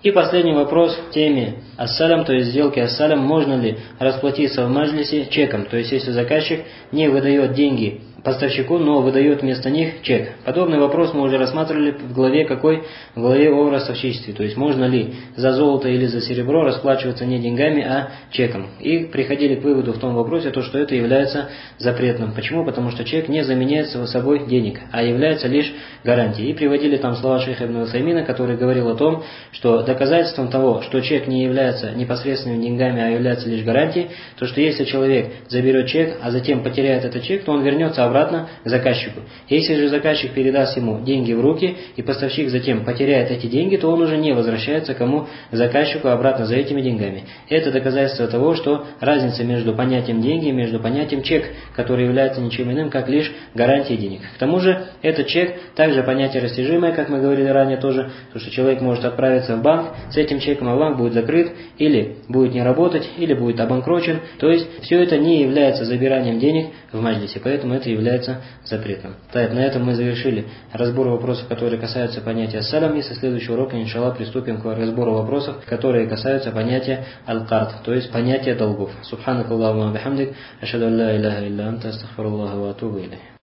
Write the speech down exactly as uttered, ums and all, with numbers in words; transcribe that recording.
И последний вопрос в теме ассалям, то есть сделки ассалям. Можно ли расплатиться в маджлисе чеком? То есть если заказчик не выдает деньги поставщику, но выдает вместо них чек. Подобный вопрос мы уже рассматривали в главе какой? В главе о ростовщичестве. То есть можно ли за золото или за серебро расплачиваться не деньгами, а чеком. И приходили к выводу в том вопросе, то, что это является запретным. Почему? Потому что чек не заменяет собой денег, а является лишь гарантией. И приводили там слова шейха ибн Усаймина, который говорил о том, что доказательством того, что чек не является непосредственными деньгами, а является лишь гарантией, то что если человек заберет чек, а затем потеряет этот чек, то он вернется обратно к заказчику. Если же заказчик передаст ему деньги в руки, и поставщик затем потеряет эти деньги, то он уже не возвращается кому? Заказчику обратно за этими деньгами. Это доказательство того, что разница между понятием деньги и между понятием чек, который является ничем иным, как лишь гарантией денег. К тому же, этот чек также понятие растяжимое, как мы говорили ранее тоже, то что человек может отправиться в банк с этим чеком, а банк будет закрыт, или будет не работать, или будет обанкрочен. То есть, все это не является забиранием денег в маджлисе, поэтому это является запретным. Так, на этом мы завершили разбор вопросов, которые касаются понятия ассалям, и со следующего урока, иншаллах, приступим к разбору вопросов, которые касаются понятия аль-кард, то есть понятия долгов. Субханакаллахумма ва бихамдик, ашхаду ан ла иляха илля анта, астагфируллаха ва атубу илейх.